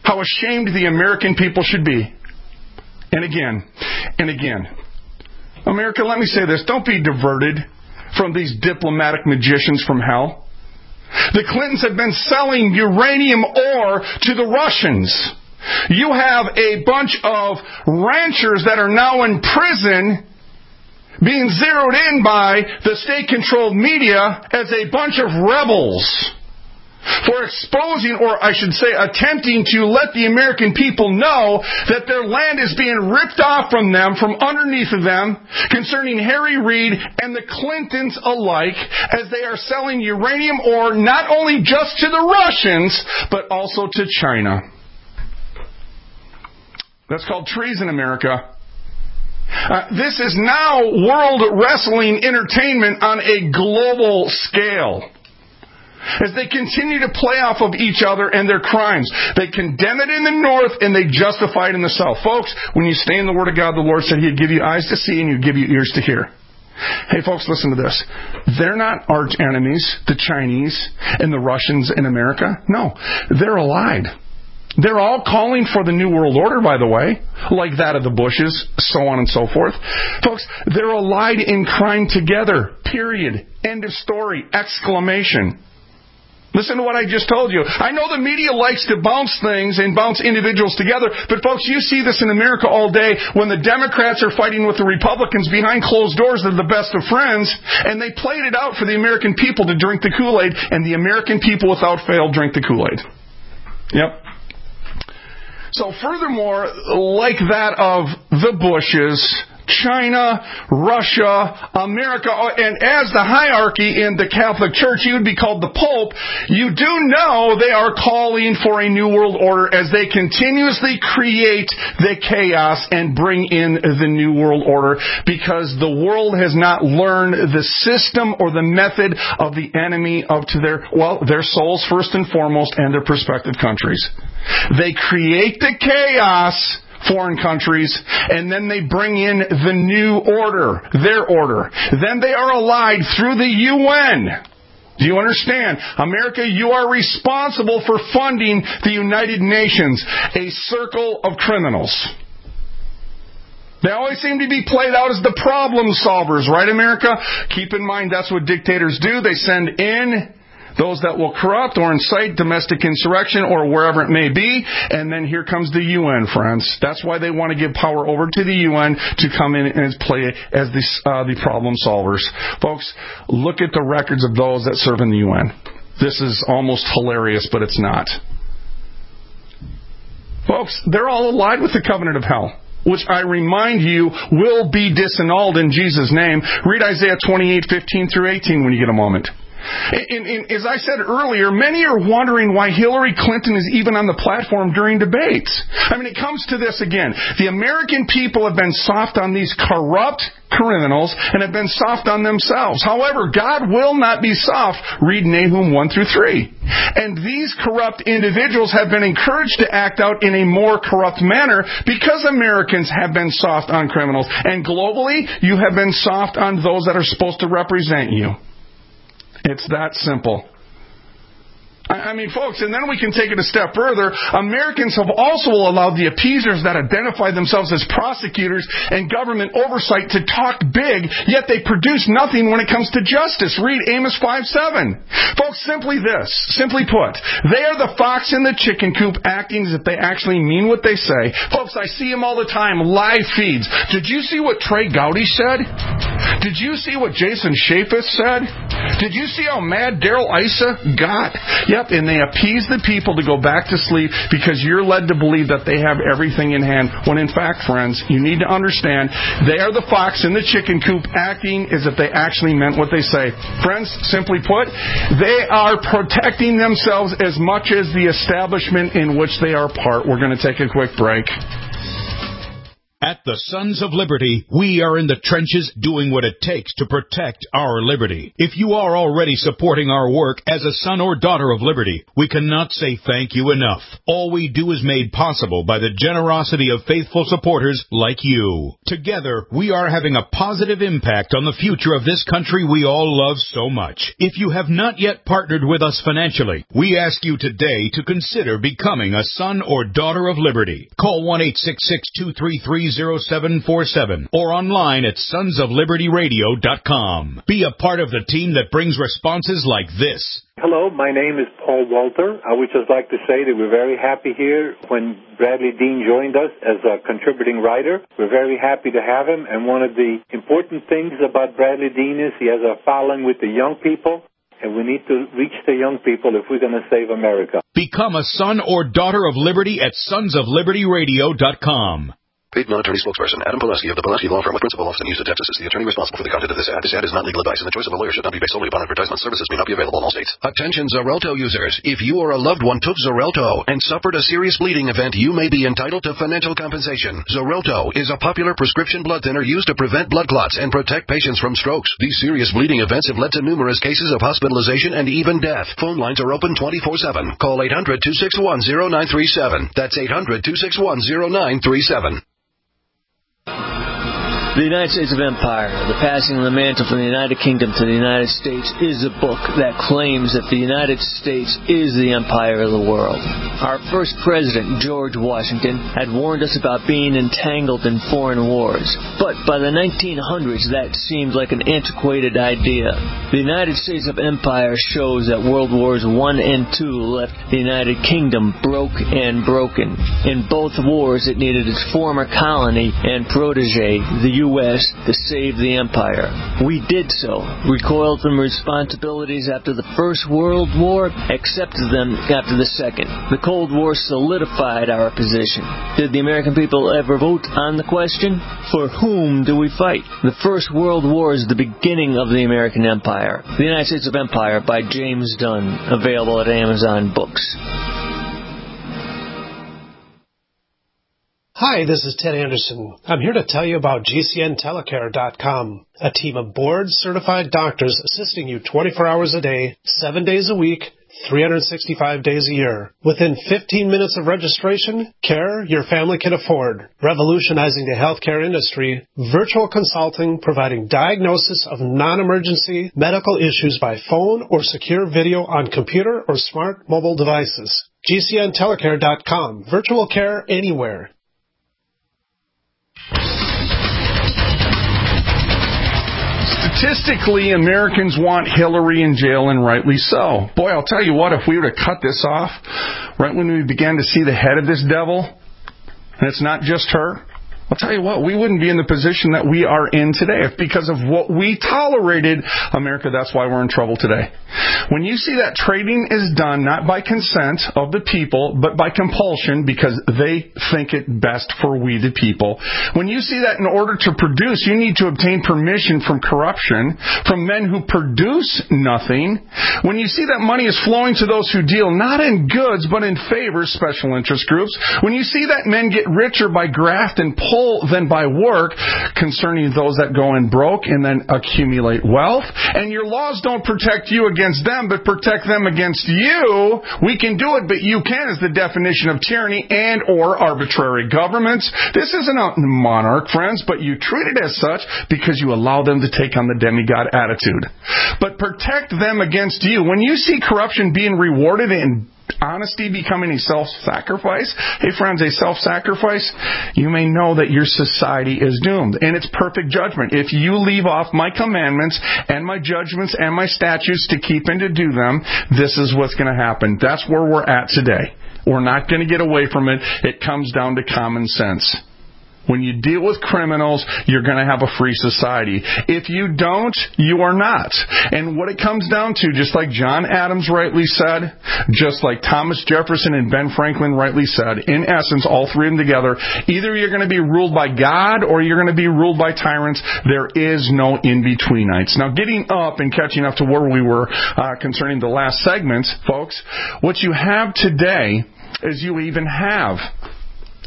D: how ashamed the American people should be. And again, and again, America, let me say this, don't be diverted from these diplomatic magicians from hell. The Clintons have been selling uranium ore to the Russians. You have a bunch of ranchers that are now in prison being zeroed in by the state-controlled media as a bunch of rebels for exposing, or I should say attempting to let the American people know that their land is being ripped off from them, from underneath of them, concerning Harry Reid and the Clintons alike, as they are selling uranium ore not only just to the Russians, but also to China. That's called treason, America. Uh, this is now world wrestling entertainment on a global scale. As they continue to play off of each other and their crimes. They condemn it in the north and they justify it in the south. Folks, when you stay in the Word of God, the Lord said He'd give you eyes to see and He'd give you ears to hear. Hey folks, listen to this. They're not arch enemies, the Chinese and the Russians in America. No, they're allied. They're all calling for the New World Order, by the way, like that of the Bushes, so on and so forth. Folks, they're allied in crime together, period. End of story, exclamation. Listen to what I just told you. I know the media likes to bounce things and bounce individuals together, but folks, you see this in America all day when the Democrats are fighting with the Republicans behind closed doors. They're the best of friends, and they played it out for the American people to drink the Kool-Aid, and the American people without fail drink the Kool-Aid. Yep. So furthermore, like that of the Bushes, China, Russia, America, and as the hierarchy in the Catholic Church, you would be called the Pope, you do know they are calling for a new world order as they continuously create the chaos and bring in the new world order because the world has not learned the system or the method of the enemy of to their, well, their souls first and foremost and their prospective countries. They create the chaos, foreign countries, and then they bring in the new order, their order. Then they are allied through the U N. Do you understand? America, you are responsible for funding the United Nations, a circle of criminals. They always seem to be played out as the problem solvers, right, America? Keep in mind that's what dictators do. They send in those that will corrupt or incite domestic insurrection or wherever it may be. And then here comes the U N, friends. That's why they want to give power over to the U N to come in and play as the, uh, the problem solvers. Folks, look at the records of those that serve in the U N. This is almost hilarious, but it's not. Folks, they're all allied with the covenant of hell, which I remind you will be disannulled in Jesus' name. Read Isaiah twenty-eight, fifteen through eighteen when you get a moment. In, in, as I said earlier, many are wondering why Hillary Clinton is even on the platform during debates. I mean, it comes to this again. The American people have been soft on these corrupt criminals and have been soft on themselves. However, God will not be soft. Read Nahum one through three. And these corrupt individuals have been encouraged to act out in a more corrupt manner because Americans have been soft on criminals. And globally, you have been soft on those that are supposed to represent you. It's that simple. I mean, folks, and then we can take it a step further. Americans have also allowed the appeasers that identify themselves as prosecutors and government oversight to talk big, yet they produce nothing when it comes to justice. Read Amos five seven. Folks, simply this, simply put, they are the fox in the chicken coop acting as if they actually mean what they say. Folks, I see them all the time, live feeds. Did you see what Trey Gowdy said? Did you see what Jason Chaffetz said? Did you see how mad Daryl Issa got? Yep, and they appease the people to go back to sleep because you're led to believe that they have everything in hand, when in fact, friends, you need to understand they are the fox in the chicken coop acting as if they actually meant what they say. Friends, simply put, they are protecting themselves as much as the establishment in which they are part. We're going to take a quick break.
G: At the Sons of Liberty, we are in the trenches doing what it takes to protect our liberty. If you are already supporting our work as a son or daughter of liberty, we cannot say thank you enough. All we do is made possible by the generosity of faithful supporters like you. Together, we are having a positive impact on the future of this country we all love so much. If you have not yet partnered with us financially, we ask you today to consider becoming a son or daughter of liberty. Call one eight six six, two three three, zero seven four seven or online at sons of liberty radio dot com. Be a part of the team that brings responses like this.
H: Hello, my name is Paul Walter. I would just like to say that we're very happy here when Bradley Dean joined us as a contributing writer. We're very happy to have him, and one of the important things about Bradley Dean is he has a following with the young people, and we need to reach the young people if we're going to save America.
G: Become a son or daughter of liberty at sons of liberty radio dot com.
I: Paid non-attorney spokesperson Adam Pileski of the Pileski Law Firm with principal office in Houston, Texas is the attorney responsible for the content of this ad. This ad is not legal advice, and the choice of a lawyer should not be based solely upon advertisement. Services may not be available in all states.
V: Attention Xarelto users. If you or a loved one took Xarelto and suffered a serious bleeding event, you may be entitled to financial compensation. Xarelto is a popular prescription blood thinner used to prevent blood clots and protect patients from strokes. These serious bleeding events have led to numerous cases of hospitalization and even death. Phone lines are open twenty-four seven. Call eight hundred, two six one, zero nine three seven. That's eight hundred, two six one, zero nine three seven.
J: The United States of Empire, the passing of the mantle from the United Kingdom to the United States, is a book that claims that the United States is the empire of the world. Our first president, George Washington, had warned us about being entangled in foreign wars. But by the nineteen hundreds, that seemed like an antiquated idea. The United States of Empire shows that World Wars One and Two left the United Kingdom broke and broken. In both wars, it needed its former colony and protege, the U S, to save the empire. We did so, recoiled from responsibilities after the First World War, accepted them after the Second. The Cold War solidified our position. Did the American people ever vote on the question? For whom do we fight? The First World War is the beginning of the American empire. The United States of Empire by James Dunn, available at Amazon Books.
K: Hi, this is Ted Anderson. I'm here to tell you about G C N telecare dot com, a team of board-certified doctors assisting you twenty-four hours a day, seven days a week, three hundred sixty-five days a year. Within fifteen minutes of registration, care your family can afford. Revolutionizing the healthcare industry, virtual consulting providing diagnosis of non-emergency medical issues by phone or secure video on computer or smart mobile devices. G C N telecare dot com. Virtual care anywhere.
D: Statistically, Americans want Hillary in jail, and rightly so. Boy, I'll tell you what, if we were to cut this off right when we began to see the head of this devil, and it's not just her, I'll tell you what, we wouldn't be in the position that we are in today. If because of what we tolerated, America, that's why we're in trouble today. When you see that trading is done not by consent of the people, but by compulsion because they think it best for we the people. When you see that in order to produce, you need to obtain permission from corruption, from men who produce nothing. When you see that money is flowing to those who deal not in goods, but in favor, special interest groups. When you see that men get richer by graft and pull than by work, concerning those that go in broke and then accumulate wealth, and your laws don't protect you against them but protect them against you. We can do it, but you can is the definition of tyranny and or arbitrary governments. This isn't a monarch, friends, but you treat it as such because you allow them to take on the demigod attitude. But protect them against you. When you see corruption being rewarded in honesty becoming a self-sacrifice, hey friends, a self-sacrifice, you may know that your society is doomed. And it's perfect judgment. If you leave off my commandments and my judgments and my statutes to keep and to do them, this is what's going to happen. That's where we're at today. We're not going to get away from it. It comes down to common sense. When you deal with criminals, you're going to have a free society. If you don't, you are not. And what it comes down to, just like John Adams rightly said, just like Thomas Jefferson and Ben Franklin rightly said, in essence, all three of them together, either you're going to be ruled by God or you're going to be ruled by tyrants. There is no in-betweenites. Now, getting up and catching up to where we were uh, concerning the last segment, folks, what you have today is you even have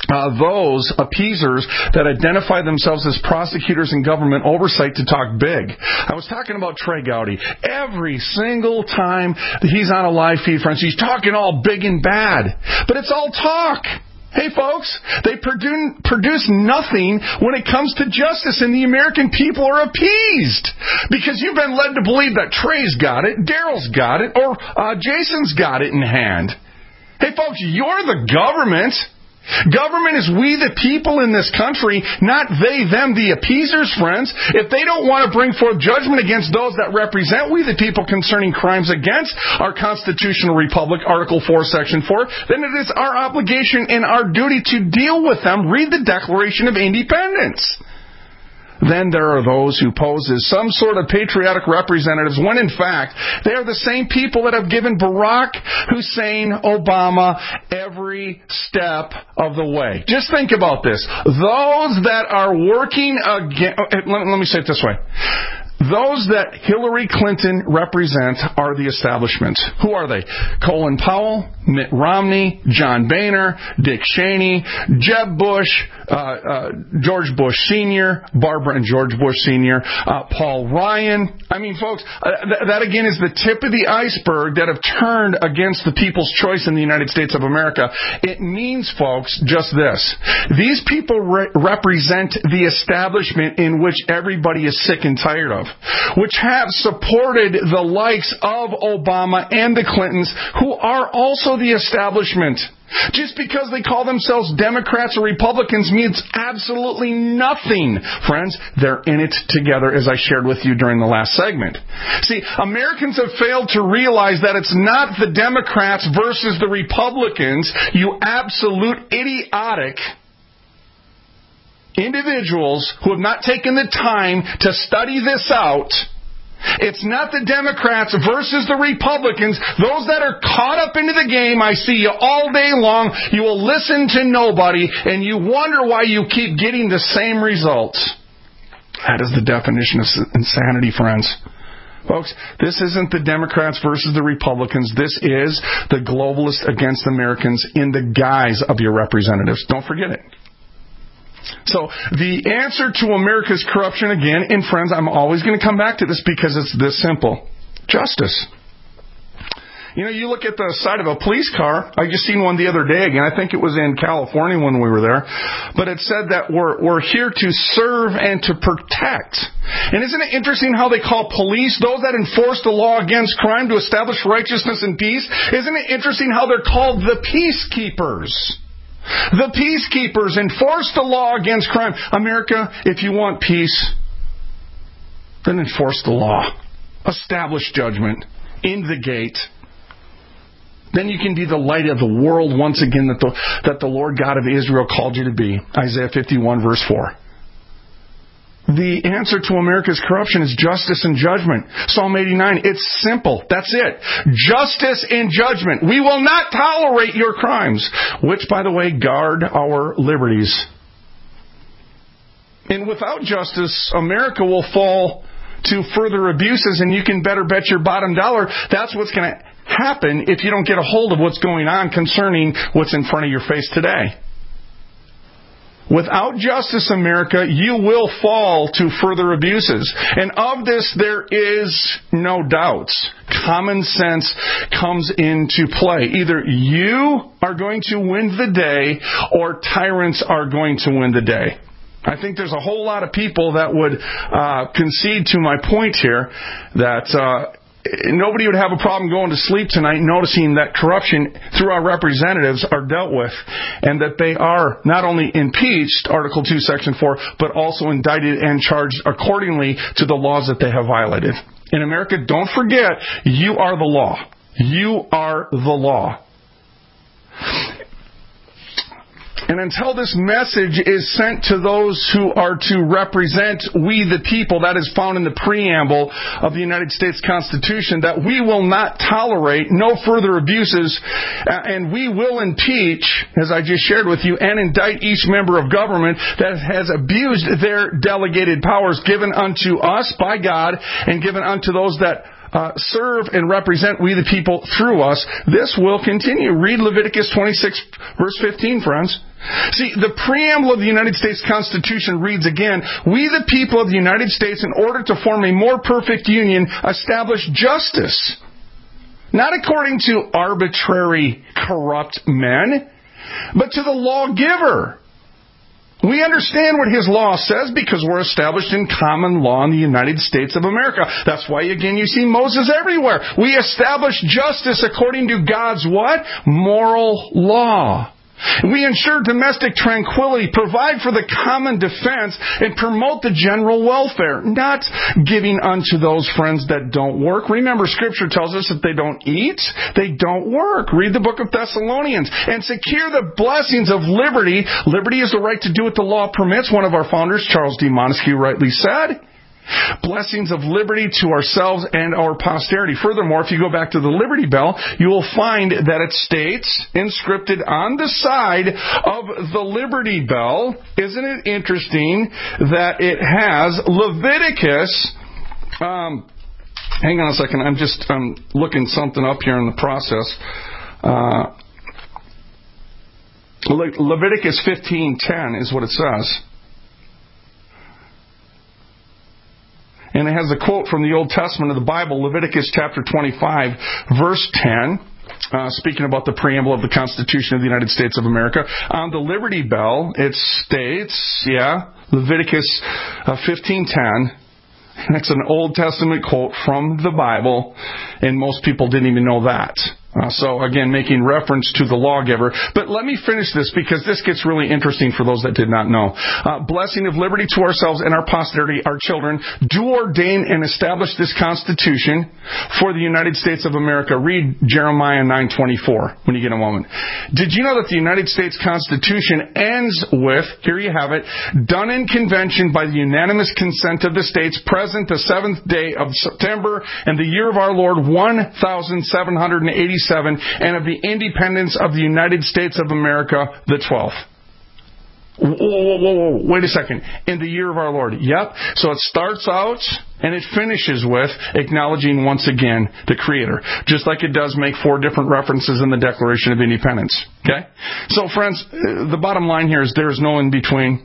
D: Uh, those appeasers that identify themselves as prosecutors and government oversight to talk big. I was talking about Trey Gowdy. Every single time that he's on a live feed, friends, he's talking all big and bad. But it's all talk. Hey, folks, they produce, produce nothing when it comes to justice, and the American people are appeased because you've been led to believe that Trey's got it, Daryl's got it, or uh, Jason's got it in hand. Hey, folks, you're the government. Government is we the people in this country, not they, them, the appeasers, friends. If they don't want to bring forth judgment against those that represent we the people concerning crimes against our constitutional republic, Article four, Section four, then it is our obligation and our duty to deal with them. Read the Declaration of Independence. Then there are those who pose as some sort of patriotic representatives when in fact they are the same people that have given Barack Hussein Obama every step of the way. Just think about this. Those that are working against, let me say it this way. Those that Hillary Clinton represents are the establishment. Who are they? Colin Powell, Mitt Romney, John Boehner, Dick Cheney, Jeb Bush, uh, uh, George Bush Senior, Barbara and George Bush Senior, uh, Paul Ryan. I mean, folks, uh, th- that again is the tip of the iceberg that have turned against the people's choice in the United States of America. It means, folks, just this. These people re- represent the establishment in which everybody is sick and tired of, which have supported the likes of Obama and the Clintons, who are also the establishment. Just because they call themselves Democrats or Republicans means absolutely nothing, friends. They're in it together, as I shared with you during the last segment. See, Americans have failed to realize that it's not the Democrats versus the Republicans, you absolute idiotic individuals who have not taken the time to study this out. It's not the Democrats versus the Republicans. Those that are caught up into the game, I see you all day long. You will listen to nobody, and you wonder why you keep getting the same results. That is the definition of insanity, friends. Folks, this isn't the Democrats versus the Republicans. This is the globalists against Americans in the guise of your representatives. Don't forget it. So the answer to America's corruption, again, and friends, I'm always going to come back to this because it's this simple. Justice. You know, you look at the side of a police car. I just seen one the other day again. I think it was in California when we were there. But it said that we're, we're here to serve and to protect. And isn't it interesting how they call police those that enforce the law against crime to establish righteousness and peace? Isn't it interesting how they're called the peacekeepers? The peacekeepers enforce the law against crime. America, if you want peace, then enforce the law. Establish judgment. In the gate. Then you can be the light of the world once again that the, that the Lord God of Israel called you to be. Isaiah fifty-one, verse four. The answer to America's corruption is justice and judgment. Psalm eighty-nine, it's simple. That's it. Justice and judgment. We will not tolerate your crimes, which, by the way, guard our liberties. And without justice, America will fall to further abuses, and you can better bet your bottom dollar that's what's going to happen if you don't get a hold of what's going on concerning what's in front of your face today. Without justice, America, you will fall to further abuses. And of this, there is no doubt. Common sense comes into play. Either you are going to win the day, or tyrants are going to win the day. I think there's a whole lot of people that would uh, concede to my point here that uh, nobody would have a problem going to sleep tonight noticing that corruption through our representatives are dealt with, and that they are not only impeached, Article two, Section four, but also indicted and charged accordingly to the laws that they have violated. In America, don't forget, you are the law. You are the law. And until this message is sent to those who are to represent we the people, that is found in the preamble of the United States Constitution, that we will not tolerate no further abuses, and we will impeach, as I just shared with you, and indict each member of government that has abused their delegated powers given unto us by God and given unto those that Uh, serve and represent we the people through us. This will continue. Read Leviticus twenty-six, verse fifteen, friends. See, the preamble of the United States Constitution reads again, we the people of the United States, in order to form a more perfect union, establish justice. Not according to arbitrary, corrupt men, but to the lawgiver. We understand what his law says because we're established in common law in the United States of America. That's why, again, you see Moses everywhere. We establish justice according to God's what? Moral law. We ensure domestic tranquility, provide for the common defense, and promote the general welfare, not giving unto those friends that don't work. Remember, Scripture tells us that they don't eat, they don't work. Read the book of Thessalonians. And secure the blessings of liberty. Liberty is the right to do what the law permits. One of our founders, Charles D. Montesquieu, rightly said. Blessings of liberty to ourselves and our posterity. Furthermore, if you go back to the Liberty Bell, you will find that it states, inscripted on the side of the Liberty Bell, isn't it interesting that it has Leviticus, um, hang on a second, I'm just um, looking something up here in the process. Uh, Le- Leviticus fifteen ten is what it says. And it has a quote from the Old Testament of the Bible, Leviticus chapter twenty-five, verse ten, uh, speaking about the preamble of the Constitution of the United States of America. On the Liberty Bell, it states, yeah, Leviticus uh, fifteen ten. That's an Old Testament quote from the Bible, and most people didn't even know that. Uh, so, again, making reference to the lawgiver. But let me finish this because this gets really interesting for those that did not know. Uh, blessing of liberty to ourselves and our posterity, our children, do ordain and establish this Constitution for the United States of America. Read Jeremiah nine twenty-four when you get a moment. Did you know that the United States Constitution ends with, here you have it, done in convention by the unanimous consent of the states, present the seventh day of September and the year of our Lord one thousand seven hundred eighty-seven, and of the independence of the United States of America, the twelfth. Whoa, whoa, whoa, whoa, wait a second. In the year of our Lord. Yep. So it starts out and it finishes with acknowledging once again the Creator. Just like it does make four different references in the Declaration of Independence. Okay? So friends, the bottom line here is there is no in between.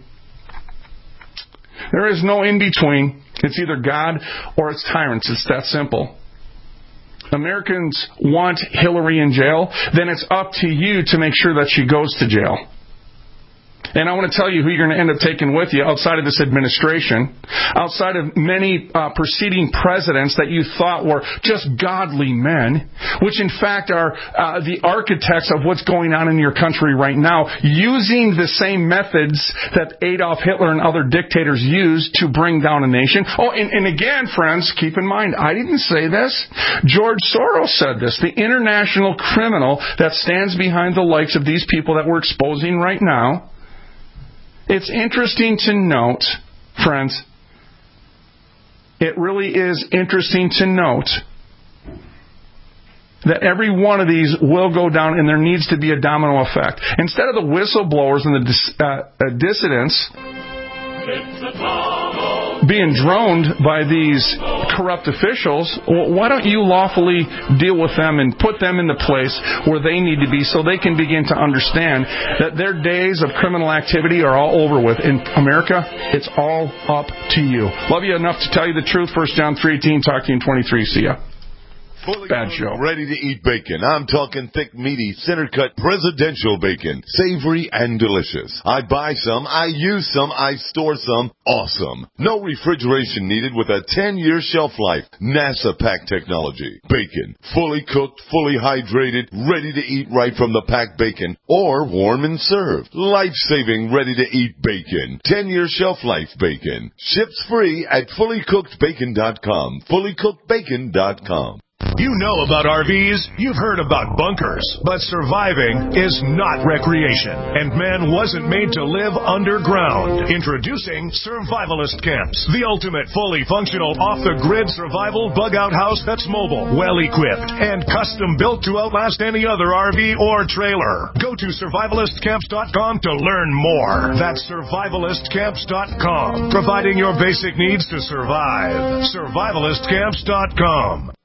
D: There is no in between. It's either God or it's tyrants. It's that simple. Americans want Hillary in jail, then it's up to you to make sure that she goes to jail. And I want to tell you who you're going to end up taking with you outside of this administration, outside of many uh, preceding presidents that you thought were just godly men, which in fact are uh, the architects of what's going on in your country right now, using the same methods that Adolf Hitler and other dictators used to bring down a nation. Oh, and, and again, friends, keep in mind, I didn't say this. George Soros said this. The international criminal that stands behind the likes of these people that we're exposing right now. It's interesting to note, friends, it really is interesting to note that every one of these will go down and there needs to be a domino effect. Instead of the whistleblowers and the dis- uh, uh, dissidents being droned by these corrupt officials, why don't you lawfully deal with them and put them in the place where they need to be so they can begin to understand that their days of criminal activity are all over with. In America, it's all up to you. Love you enough to tell you the truth. First John three eighteen, talk to you in twenty-three. See ya.
E: Fully
D: Bad show.
E: Ready to eat bacon. I'm talking thick, meaty, center-cut presidential bacon. Savory and delicious. I buy some, I use some, I store some. Awesome. No refrigeration needed with a ten-year shelf life. NASA pack technology. Bacon. Fully cooked, fully hydrated, ready to eat right from the packed bacon. Or warm and served. Life-saving, ready-to-eat bacon. ten-year shelf life bacon. Ships free at fully cooked bacon dot com. fully cooked bacon dot com.
F: You know about R Vs, you've heard about bunkers, but surviving is not recreation, and man wasn't made to live underground. Introducing Survivalist Camps, the ultimate fully functional off-the-grid survival bug-out house that's mobile, well-equipped, and custom-built to outlast any other R V or trailer. Go to survivalist camps dot com to learn more. That's survivalist camps dot com, providing your basic needs to survive. survivalist camps dot com.